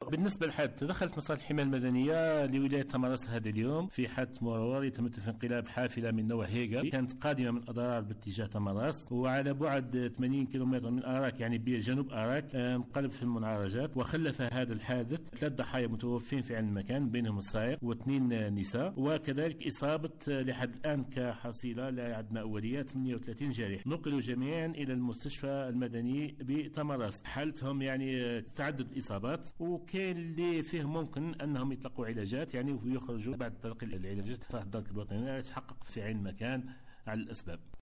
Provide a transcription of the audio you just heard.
بالنسبة للحادث، تدخلت مصالح الحماية المدنية لولاية تمارس هذا اليوم في حادث مرور يتمثل في انقلاب حافلة من نوع هيجا كانت قادمة من أضرار باتجاه تمارس، وعلى بعد 80 كيلومتر من أراك يعني بجنوب أراك انقلب في المنعرجات، وخلف هذا الحادث 3 ضحايا متوفين في عين المكان بينهم السائق و2 نساء، وكذلك إصابة لحد الآن كحصيلة لا عندنا أوليات 38 جريح، نقلوا جميعا إلى المستشفى المدني بتمارس، حالتهم يعني تعدد الإصابات، وكاين اللي فيه ممكن أنهم يطلقوا علاجات يعني ويخرجوا بعد تلقي العلاجات تحت الدرك الوطني يتحقق في عين المكان على الأسباب.